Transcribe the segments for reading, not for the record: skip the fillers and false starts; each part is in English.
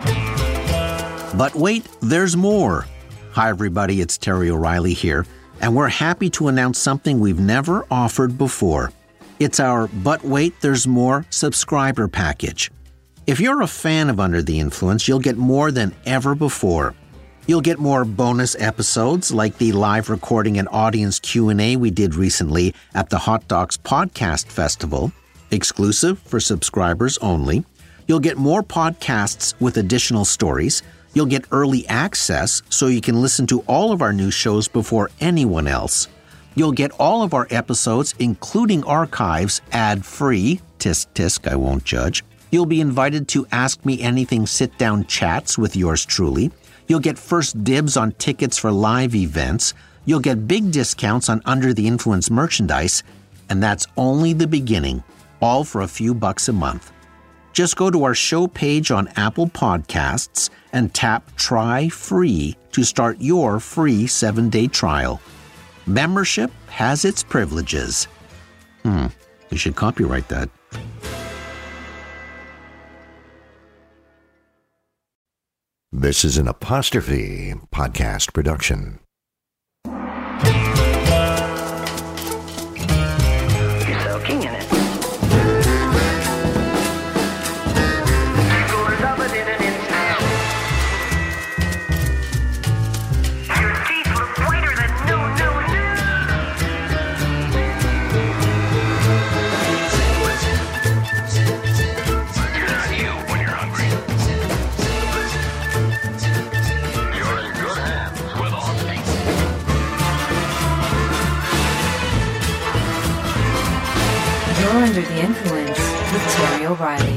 But wait, there's more. Hi, everybody, it's Terry O'Reilly here, and we're happy to announce something we've never offered before. It's our But Wait, There's More subscriber package. If you're a fan of Under the Influence, you'll get more than ever before. You'll get more bonus episodes like the live recording and audience Q&A we did recently at the Hot Docs Podcast Festival, exclusive for subscribers only. You'll get more podcasts with additional stories. You'll get early access so you can listen to all of our new shows before anyone else. You'll get all of our episodes, including archives, ad-free. Tisk, tisk, I won't judge. You'll be invited to Ask Me Anything sit-down chats with yours truly. You'll get first dibs on tickets for live events. You'll get big discounts on Under the Influence merchandise. And that's only the beginning, all for a few bucks a month. Just go to our show page on Apple Podcasts and tap Try Free to start your free 7-day trial. Membership has its privileges. You should copyright that. This is an Apostrophe podcast production. You're soaking in it. Under the Influence with Terry O'Reilly.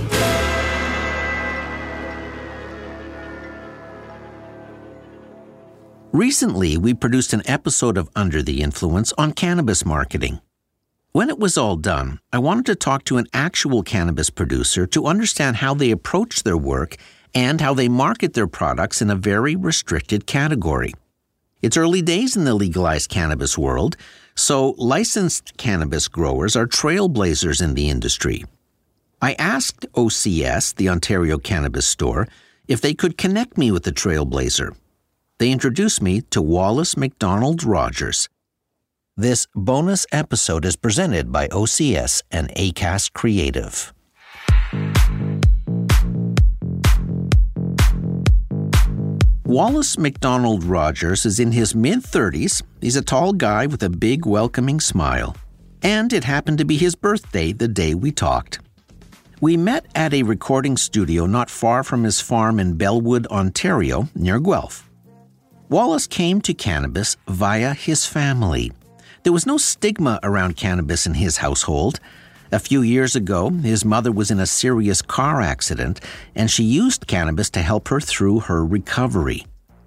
Recently, we produced an episode of Under the Influence on cannabis marketing. When it was all done, I wanted to talk to an actual cannabis producer to understand how they approach their work and how they market their products in a very restricted category. It's early days in the legalized cannabis world, so licensed cannabis growers are trailblazers in the industry. I asked OCS, the Ontario Cannabis Store, if they could connect me with the trailblazer. They introduced me to Wallace McDonald Rogers. This bonus episode is presented by OCS and ACAST Creative. Wallace McDonald Rogers is in his mid-30s. He's a tall guy with a big, welcoming smile. And it happened to be his birthday the day we talked. We met at a recording studio not far from his farm in Bellwood, Ontario, near Guelph. Wallace came to cannabis via his family. There was no stigma around cannabis in his household. A few years ago, his mother was in a serious car accident, and she used cannabis to help her through her recovery.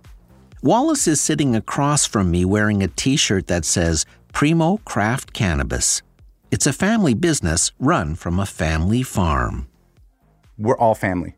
Wallace is sitting across from me wearing a t-shirt that says Primo Craft Cannabis. It's a family business run from a family farm. We're all family.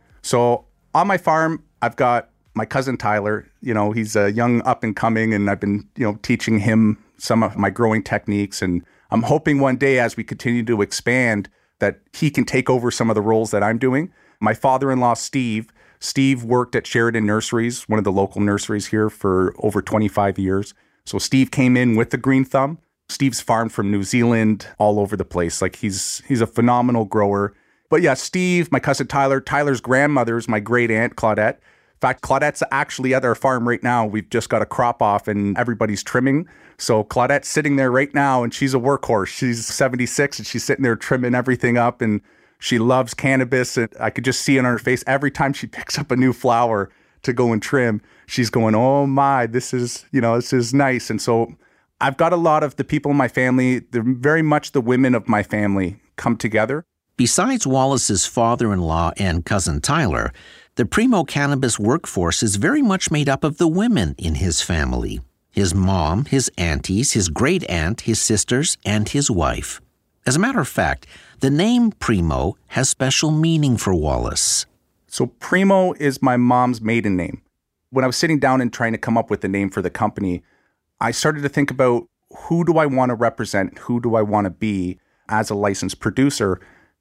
So on my farm, I've got my cousin Tyler. He's a young up and coming, and I've been, teaching him some of my growing techniques, and I'm hoping one day as we continue to expand that he can take over some of the roles that I'm doing. My father-in-law, Steve worked at Sheridan Nurseries, one of the local nurseries here, for over 25 years. So Steve came in with the green thumb. Steve's farmed from New Zealand all over the place. Like he's a phenomenal grower. But yeah, Steve, my cousin Tyler's grandmother's my great aunt Claudette. In fact, Claudette's actually at our farm right now. We've just got a crop off and everybody's trimming. So Claudette's sitting there right now and she's a workhorse. She's 76 and she's sitting there trimming everything up, and she loves cannabis. And I could just see it on her face every time she picks up a new flower to go and trim. She's going, oh my, this is nice. And so I've got a lot of the people in my family, they're very much the women of my family come together. Besides Wallace's father-in-law and cousin Tyler, the Primo Cannabis workforce is very much made up of the women in his family. His mom, his aunties, his great-aunt, his sisters, and his wife. As a matter of fact, the name Primo has special meaning for Wallace. So Primo is my mom's maiden name. When I was sitting down and trying to come up with a name for the company, I started to think about who do I want to represent, who do I want to be as a licensed producer.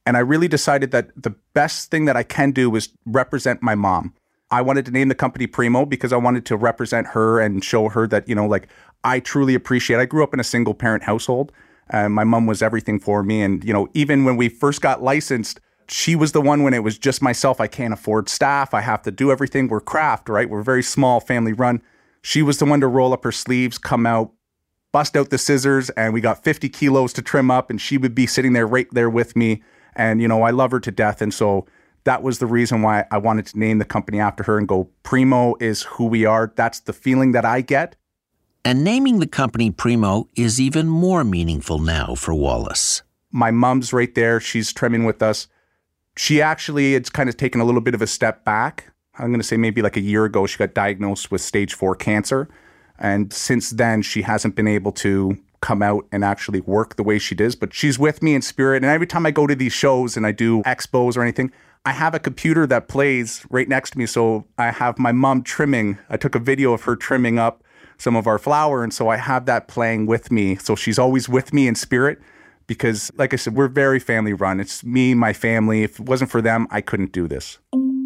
And I really decided that the best thing that I can do is represent my mom. I wanted to name the company Primo because I wanted to represent her and show her that, like I truly appreciate. I grew up in a single parent household. My mom was everything for me. And, even when we first got licensed, she was the one when it was just myself. I can't afford staff. I have to do everything. We're craft, right? We're very small, family run. She was the one to roll up her sleeves, come out, bust out the scissors, and we got 50 kilos to trim up. And she would be sitting there right there with me. And, I love her to death. And so that was the reason why I wanted to name the company after her and go, Primo is who we are. That's the feeling that I get. And naming the company Primo is even more meaningful now for Wallace. My mom's right there. She's trimming with us. She actually, it's kind of taken a little bit of a step back. I'm going to say maybe like a year ago, she got diagnosed with stage 4 cancer. And since then, she hasn't been able to come out and actually work the way she does. But she's with me in spirit. And every time I go to these shows and I do expos or anything, I have a computer that plays right next to me. So I have my mom trimming. I took a video of her trimming up some of our flour. And so I have that playing with me. So she's always with me in spirit because, like I said, we're very family run. It's me, my family. If it wasn't for them, I couldn't do this.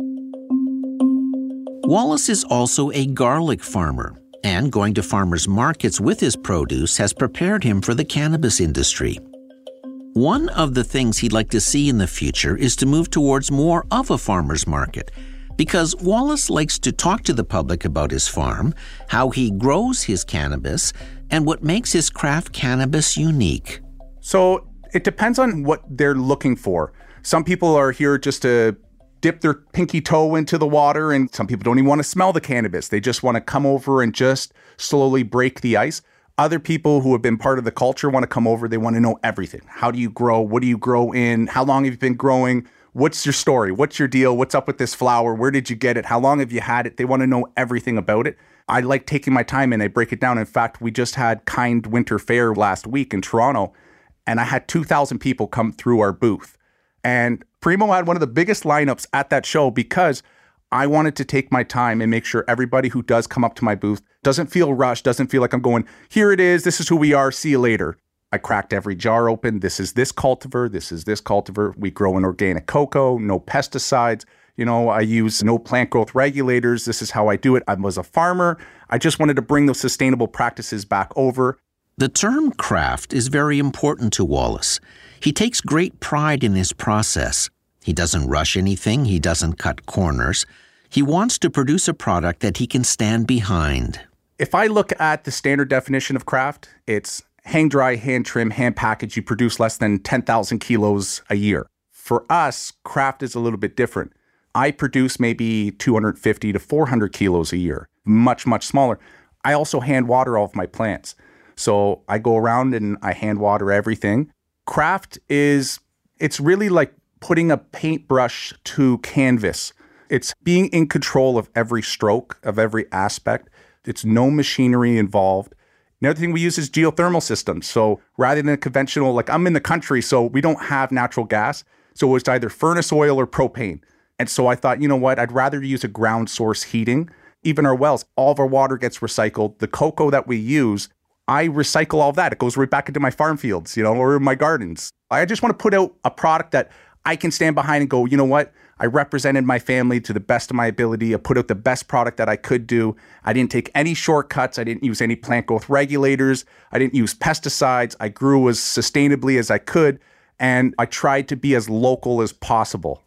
Wallace is also a garlic farmer, and going to farmers markets with his produce has prepared him for the cannabis industry. One of the things he'd like to see in the future is to move towards more of a farmer's market, because Wallace likes to talk to the public about his farm, how he grows his cannabis, and what makes his craft cannabis unique. So it depends on what they're looking for. Some people are here just to dip their pinky toe into the water, and some people don't even want to smell the cannabis. They just want to come over and just slowly break the ice. Other people who have been part of the culture want to come over. They want to know everything. How do you grow? What do you grow in? How long have you been growing? What's your story? What's your deal? What's up with this flower? Where did you get it? How long have you had it? They want to know everything about it. I like taking my time and I break it down. In fact, we just had Kind Winter Fair last week in Toronto, and I had 2,000 people come through our booth. And Primo had one of the biggest lineups at that show because I wanted to take my time and make sure everybody who does come up to my booth doesn't feel rushed, doesn't feel like I'm going, here it is, this is who we are, see you later. I cracked every jar open. This is this cultivar, this is this cultivar. We grow an organic cocoa, no pesticides. I use no plant growth regulators. This is how I do it. I was a farmer. I just wanted to bring those sustainable practices back over. The term craft is very important to Wallace. He takes great pride in his process. He doesn't rush anything. He doesn't cut corners. He wants to produce a product that he can stand behind. If I look at the standard definition of craft, it's hang dry, hand trim, hand package. You produce less than 10,000 kilos a year. For us, craft is a little bit different. I produce maybe 250 to 400 kilos a year, much, much smaller. I also hand water all of my plants. So I go around and I hand water everything. Craft it's really like putting a paintbrush to canvas. It's being in control of every stroke, of every aspect. It's no machinery involved. Another thing we use is geothermal systems. So rather than conventional, like I'm in the country, so we don't have natural gas. So it's either furnace oil or propane. And so I thought, you know what, I'd rather use a ground source heating. Even our wells, all of our water gets recycled. The cocoa that we use, I recycle all of that. It goes right back into my farm fields, or my gardens. I just want to put out a product that I can stand behind and go, you know what? I represented my family to the best of my ability. I put out the best product that I could do. I didn't take any shortcuts. I didn't use any plant growth regulators. I didn't use pesticides. I grew as sustainably as I could. And I tried to be as local as possible.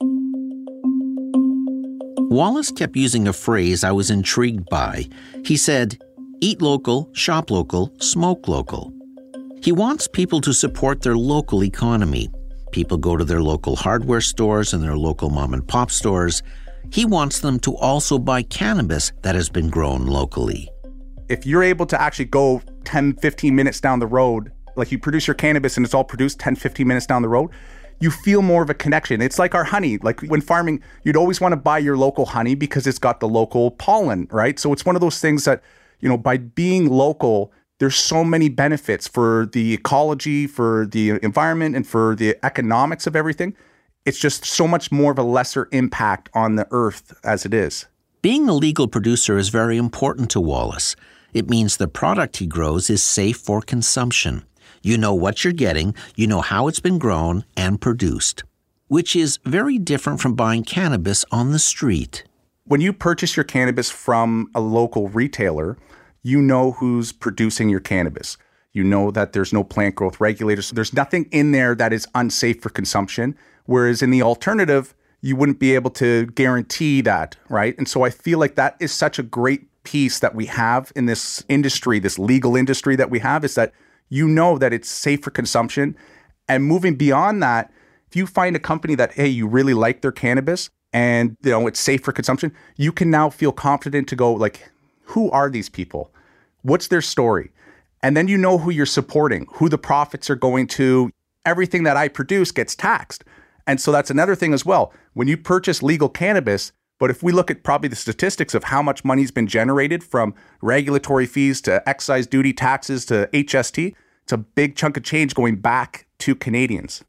Wallace kept using a phrase I was intrigued by. He said, eat local, shop local, smoke local. He wants people to support their local economy. People go to their local hardware stores and their local mom-and-pop stores. He wants them to also buy cannabis that has been grown locally. If you're able to actually go 10, 15 minutes down the road, like you produce your cannabis and it's all produced 10, 15 minutes down the road, you feel more of a connection. It's like our honey. Like when farming, you'd always want to buy your local honey because it's got the local pollen, right? So it's one of those things that, by being local, there's so many benefits for the ecology, for the environment, and for the economics of everything. It's just so much more of a lesser impact on the earth as it is. Being a legal producer is very important to Wallace. It means the product he grows is safe for consumption. You know what you're getting, you know how it's been grown and produced. which is very different from buying cannabis on the street. When you purchase your cannabis from a local retailer, you know who's producing your cannabis. You know that there's no plant growth regulators. So there's nothing in there that is unsafe for consumption. Whereas in the alternative, you wouldn't be able to guarantee that, right? And so I feel like that is such a great piece that we have in this industry, this legal industry that we have, is that you know that it's safe for consumption. And moving beyond that, if you find a company that, hey, you really like their cannabis and it's safe for consumption, you can now feel confident to go like, who are these people? What's their story? And then you know who you're supporting, who the profits are going to. Everything that I produce gets taxed. And so that's another thing as well. When you purchase legal cannabis, but if we look at probably the statistics of how much money's been generated from regulatory fees to excise duty taxes to HST, it's a big chunk of change going back to Canadians.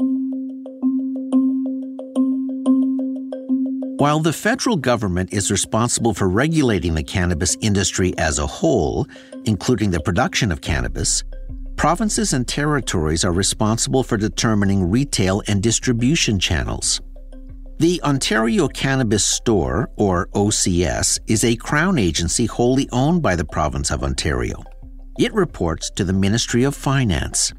While the federal government is responsible for regulating the cannabis industry as a whole, including the production of cannabis, provinces and territories are responsible for determining retail and distribution channels. The Ontario Cannabis Store, or OCS, is a Crown agency wholly owned by the province of Ontario. It reports to the Ministry of Finance.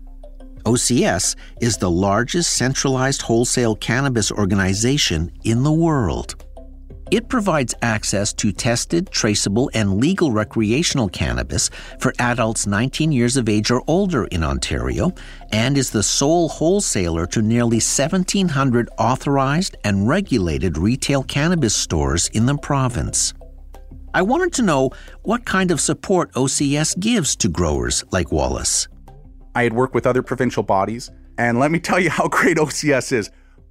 OCS is the largest centralized wholesale cannabis organization in the world. It provides access to tested, traceable, and legal recreational cannabis for adults 19 years of age or older in Ontario and is the sole wholesaler to nearly 1,700 authorized and regulated retail cannabis stores in the province. I wanted to know what kind of support OCS gives to growers like Wallace. I had worked with other provincial bodies, and let me tell you how great OCS is.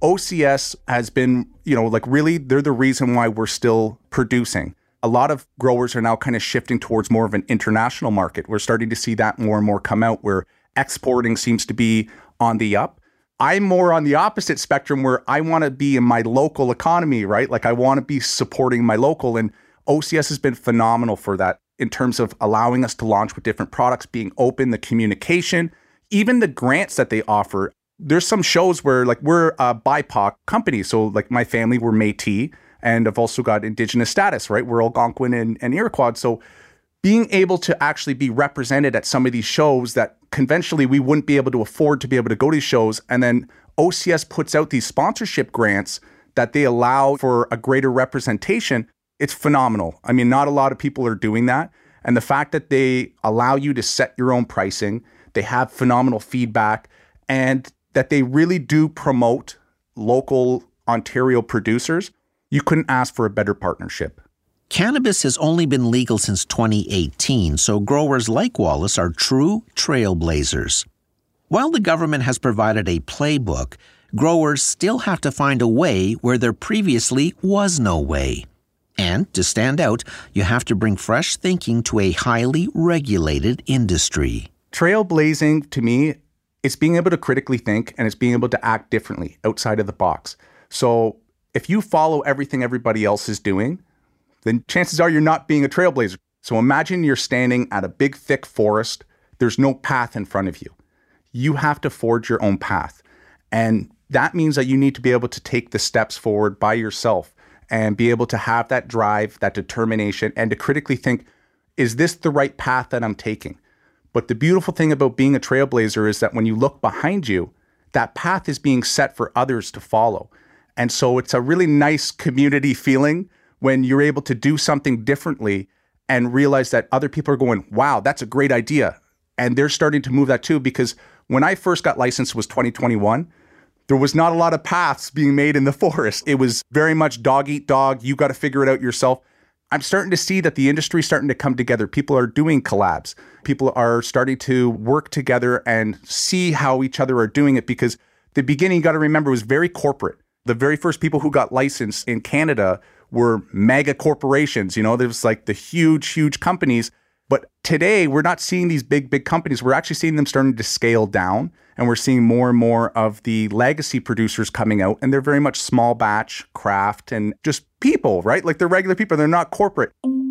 OCS has been, really, they're the reason why we're still producing. A lot of growers are now kind of shifting towards more of an international market. We're starting to see that more and more come out where exporting seems to be on the up. I'm more on the opposite spectrum where I want to be in my local economy, right? Like I want to be supporting my local, and OCS has been phenomenal for that in terms of allowing us to launch with different products, being open, the communication, even the grants that they offer. There's some shows where we're a BIPOC company. So my family, we're Métis, and I've also got Indigenous status, right? We're Algonquin and Iroquois. So being able to actually be represented at some of these shows that conventionally we wouldn't be able to afford to be able to go to these shows. And then OCS puts out these sponsorship grants that they allow for a greater representation. It's phenomenal. I mean, not a lot of people are doing that. And the fact that they allow you to set your own pricing, they have phenomenal feedback, and that they really do promote local Ontario producers, you couldn't ask for a better partnership. Cannabis has only been legal since 2018, so growers like Wallace are true trailblazers. While the government has provided a playbook, growers still have to find a way where there previously was no way. And to stand out, you have to bring fresh thinking to a highly regulated industry. Trailblazing, to me, it's being able to critically think and it's being able to act differently outside of the box. So if you follow everything everybody else is doing, then chances are you're not being a trailblazer. So imagine you're standing at a big, thick forest. There's no path in front of you. You have to forge your own path. And that means that you need to be able to take the steps forward by yourself and be able to have that drive, that determination, and to critically think, is this the right path that I'm taking? But the beautiful thing about being a trailblazer is that when you look behind you, that path is being set for others to follow. And so it's a really nice community feeling when you're able to do something differently and realize that other people are going, wow, that's a great idea. And they're starting to move that too, because when I first got licensed was 2021, there was not a lot of paths being made in the forest. It was very much dog eat dog. You got to figure it out yourself. I'm starting to see that the industry is starting to come together. People are doing collabs. People are starting to work together and see how each other are doing it, because the beginning, you got to remember, was very corporate. The very first people who got licensed in Canada were mega corporations. There was the huge companies. But today, we're not seeing these big companies. We're actually seeing them starting to scale down. And we're seeing more and more of the legacy producers coming out. And they're very much small batch, craft, and just people, right? They're regular people. They're not corporate.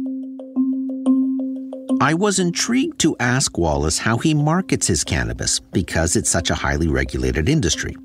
I was intrigued to ask Wallace how he markets his cannabis because it's such a highly regulated industry.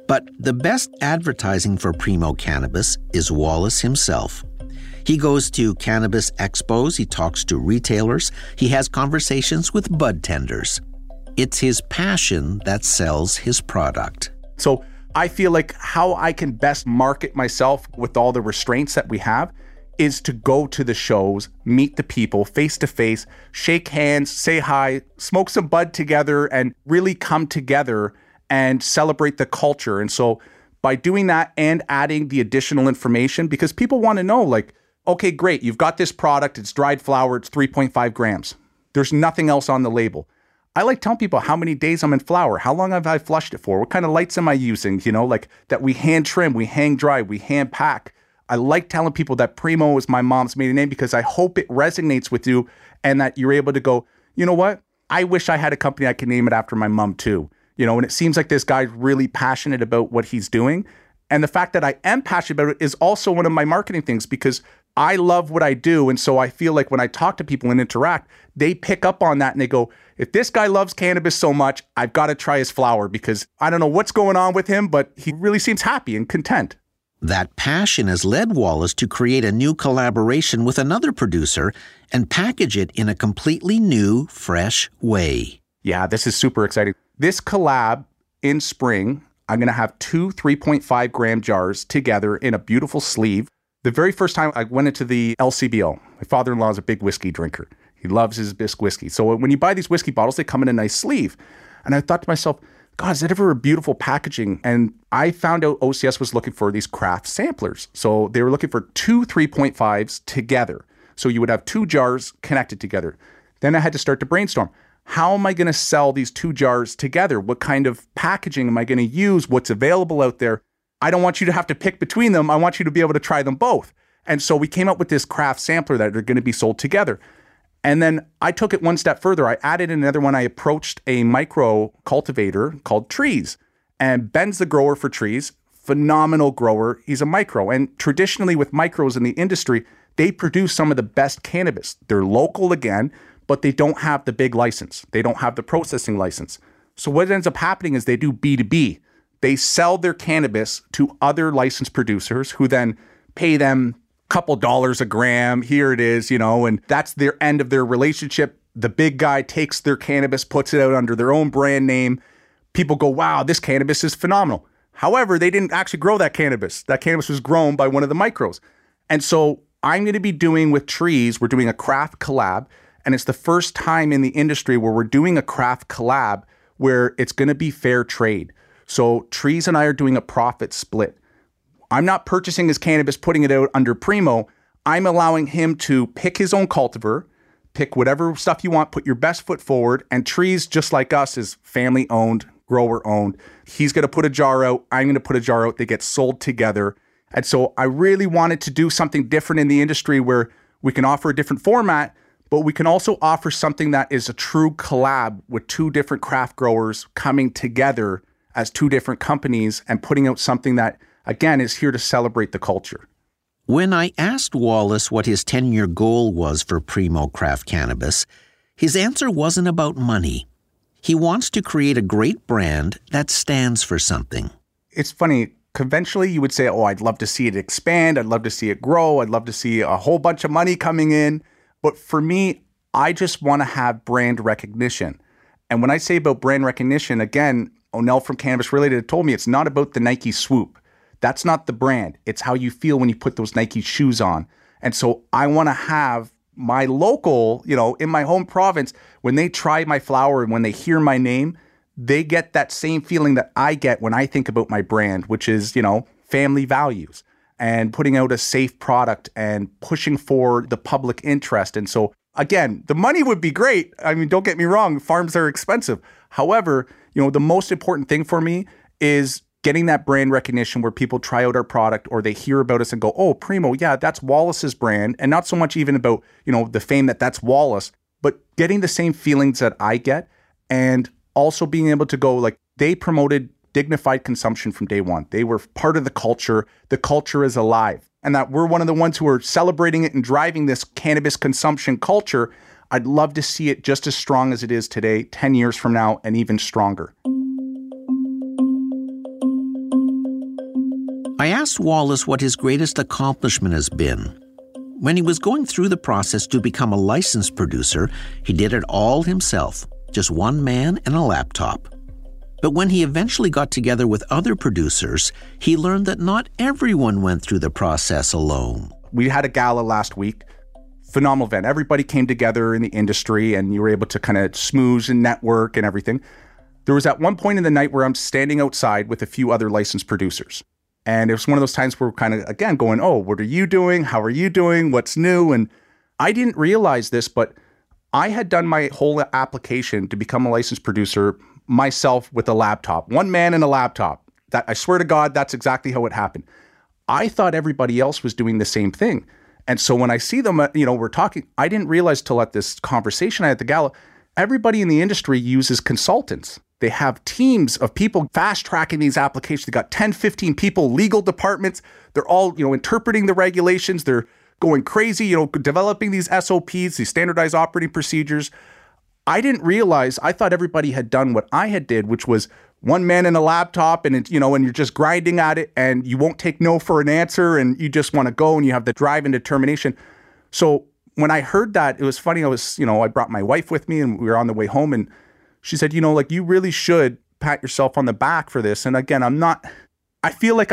But the best advertising for Primo Cannabis is Wallace himself. He goes to cannabis expos, he talks to retailers, he has conversations with bud tenders. It's his passion that sells his product. So I feel like how I can best market myself with all the restraints that we have is to go to the shows, meet the people face to face, shake hands, say hi, smoke some bud together, and really come together and celebrate the culture. And so by doing that and adding the additional information, because people want to know, like, okay, great, you've got this product, it's dried flower, it's 3.5 grams. There's nothing else on the label. I like telling people how many days I'm in flower, how long have I flushed it for, what kind of lights am I using, like that we hand trim, we hang dry, we hand pack. I like telling people that Primo is my mom's maiden name because I hope it resonates with you and that you're able to go, you know what? I wish I had a company I could name it after my mom too. And it seems like this guy's really passionate about what he's doing. And the fact that I am passionate about it is also one of my marketing things because I love what I do. And so I feel like when I talk to people and interact, they pick up on that and they go, if this guy loves cannabis so much, I've got to try his flower because I don't know what's going on with him, but he really seems happy and content. That passion has led Wallace to create a new collaboration with another producer and package it in a completely new, fresh way. Yeah, this is super exciting. This collab in spring, I'm going to have 2 3.5 gram jars together in a beautiful sleeve. The very first time I went into the LCBO, my father-in-law is a big whiskey drinker. He loves his bisque whiskey. So when you buy these whiskey bottles, they come in a nice sleeve. And I thought to myself, God, is that ever a beautiful packaging? And I found out OCS was looking for these craft samplers. So they were looking for 2 3.5s together. So you would have 2 jars connected together. Then I had to start to brainstorm. How am I going to sell these 2 jars together? What kind of packaging am I going to use? What's available out there? I don't want you to have to pick between them. I want you to be able to try them both. And so we came up with this craft sampler that are going to be sold together. And then I took it one step further. I added another one. I approached a micro cultivator called Trees. And Ben's the grower for Trees. Phenomenal grower. He's a micro. And traditionally with micros in the industry, they produce some of the best cannabis. They're local again, but they don't have the big license. They don't have the processing license. So what ends up happening is they do B2B. They sell their cannabis to other licensed producers who then pay them couple dollars a gram, here it is, and that's their end of their relationship. The big guy takes their cannabis, puts it out under their own brand name. People go, wow, this cannabis is phenomenal. However, they didn't actually grow that cannabis. That cannabis was grown by one of the micros. And so I'm going to be doing with Trees, we're doing a craft collab. And it's the first time in the industry where we're doing a craft collab where it's going to be fair trade. So Trees and I are doing a profit split. I'm not purchasing his cannabis, putting it out under Primo. I'm allowing him to pick his own cultivar, pick whatever stuff you want, put your best foot forward. And Trees, just like us, is family owned, grower owned. He's going to put a jar out. I'm going to put a jar out. They get sold together. And so I really wanted to do something different in the industry where we can offer a different format, but we can also offer something that is a true collab with 2 different craft growers coming together as 2 different companies and putting out something that, again, is here to celebrate the culture. When I asked Wallace what his 10-year goal was for Primo Craft Cannabis, his answer wasn't about money. He wants to create a great brand that stands for something. It's funny. Conventionally, you would say, oh, I'd love to see it expand. I'd love to see it grow. I'd love to see a whole bunch of money coming in. But for me, I just want to have brand recognition. And when I say about brand recognition, again, Onel from Cannabis Related told me it's not about the Nike swoop. That's not the brand. It's how you feel when you put those Nike shoes on. And so I want to have my local, in my home province, when they try my flower and when they hear my name, they get that same feeling that I get when I think about my brand, which is, family values and putting out a safe product and pushing for the public interest. And so, again, the money would be great. I mean, don't get me wrong, farms are expensive. However, the most important thing for me is getting that brand recognition where people try out our product or they hear about us and go, oh, Primo, yeah, that's Wallace's brand. And not so much even about, the fame that's Wallace, but getting the same feelings that I get and also being able to go like they promoted dignified consumption from day one. They were part of the culture. The culture is alive. And that we're one of the ones who are celebrating it and driving this cannabis consumption culture. I'd love to see it just as strong as it is today, 10 years from now, and even stronger. I asked Wallace what his greatest accomplishment has been. When he was going through the process to become a licensed producer, he did it all himself, just one man and a laptop. But when he eventually got together with other producers, he learned that not everyone went through the process alone. We had a gala last week. Phenomenal event. Everybody came together in the industry and you were able to kind of smooze and network and everything. There was at one point in the night where I'm standing outside with a few other licensed producers. And it was one of those times where we're kind of, again, going, oh, what are you doing? How are you doing? What's new? And I didn't realize this, but I had done my whole application to become a licensed producer myself with a laptop. One man and a laptop. That, I swear to God, that's exactly how it happened. I thought everybody else was doing the same thing. And so when I see them, we're talking, I didn't realize till at this conversation I had at the gala, everybody in the industry uses consultants. They have teams of people fast tracking these applications. They got 10, 15 people, legal departments. They're all, interpreting the regulations. They're going crazy, developing these SOPs, these standardized operating procedures. I didn't realize, I thought everybody had done what I had did, which was one man and a laptop and you're just grinding at it and you won't take no for an answer and you just want to go and you have the drive and determination. So when I heard that, it was funny. I brought my wife with me and we were on the way home and she said, you really should pat yourself on the back for this. And again, I feel like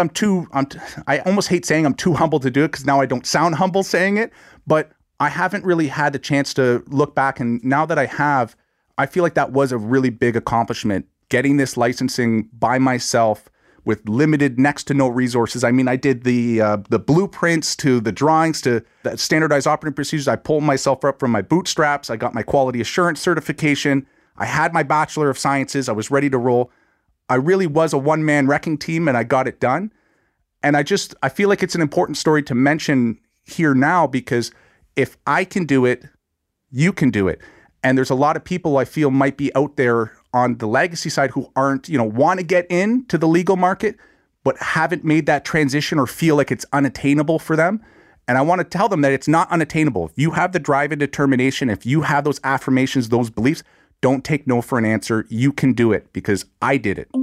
I almost hate saying I'm too humble to do it because now I don't sound humble saying it, but I haven't really had the chance to look back. And now that I have, I feel like that was a really big accomplishment, getting this licensing by myself with limited, next to no resources. I mean, I did the blueprints to the drawings to the standardized operating procedures. I pulled myself up from my bootstraps. I got my quality assurance certification. I had my Bachelor of Sciences. I was ready to roll. I really was a one-man wrecking team and I got it done. And I feel like it's an important story to mention here now because if I can do it, you can do it. And there's a lot of people I feel might be out there on the legacy side who aren't, want to get into the legal market, but haven't made that transition or feel like it's unattainable for them. And I want to tell them that it's not unattainable. If you have the drive and determination, if you have those affirmations, those beliefs, don't take no for an answer. You can do it because I did it.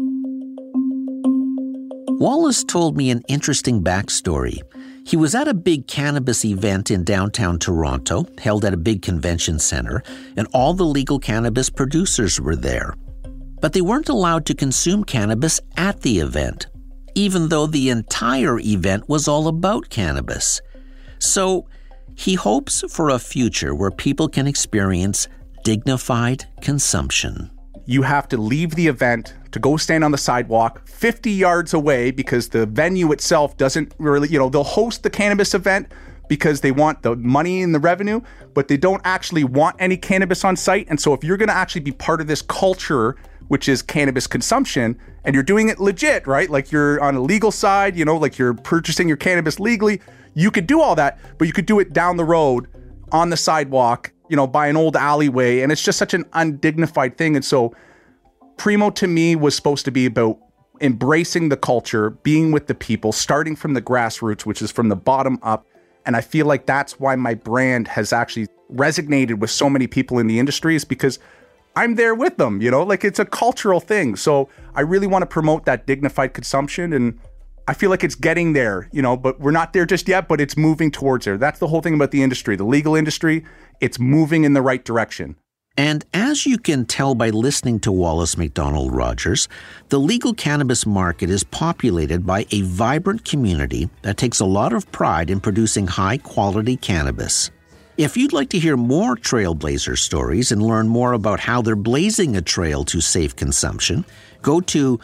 Wallace told me an interesting backstory. He was at a big cannabis event in downtown Toronto, held at a big convention center, and all the legal cannabis producers were there. But they weren't allowed to consume cannabis at the event, even though the entire event was all about cannabis. So he hopes for a future where people can experience dignified consumption. You have to leave the event to go stand on the sidewalk 50 yards away because the venue itself doesn't really, they'll host the cannabis event because they want the money and the revenue, but they don't actually want any cannabis on site. And so if you're going to actually be part of this culture, which is cannabis consumption, and you're doing it legit, right? Like you're on a legal side, like you're purchasing your cannabis legally, you could do all that, but you could do it down the road on the sidewalk, by an old alleyway. And it's just such an undignified thing. And so Primo to me was supposed to be about embracing the culture, being with the people, starting from the grassroots, which is from the bottom up. And I feel like that's why my brand has actually resonated with so many people in the industry, is because I'm there with them, like it's a cultural thing. So I really want to promote that dignified consumption. And I feel like it's getting there, but we're not there just yet, but it's moving towards there. That's the whole thing about the industry, the legal industry. It's moving in the right direction. And as you can tell by listening to Wallace McDonald Rogers, the legal cannabis market is populated by a vibrant community that takes a lot of pride in producing high-quality cannabis. If you'd like to hear more Trailblazer stories and learn more about how they're blazing a trail to safe consumption, go to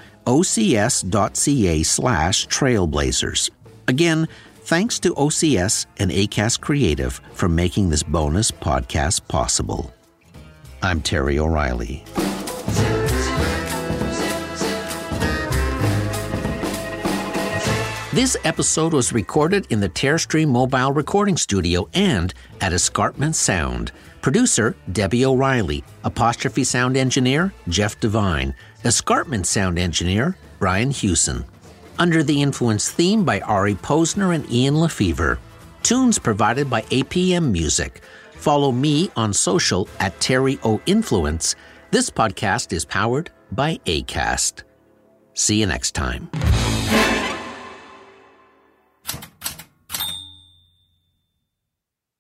ocs.ca/trailblazers. Again, thanks to OCS and Acast Creative for making this bonus podcast possible. I'm Terry O'Reilly. This episode was recorded in the Terrestream Mobile Recording Studio and at Escarpment Sound. Producer, Debbie O'Reilly. Apostrophe Sound Engineer, Jeff Devine. Escarpment Sound Engineer, Brian Hewson. Under the Influence theme by Ari Posner and Ian Lefevre. Tunes provided by APM Music. Follow me on social at Terry O Influence. This podcast is powered by Acast. See you next time.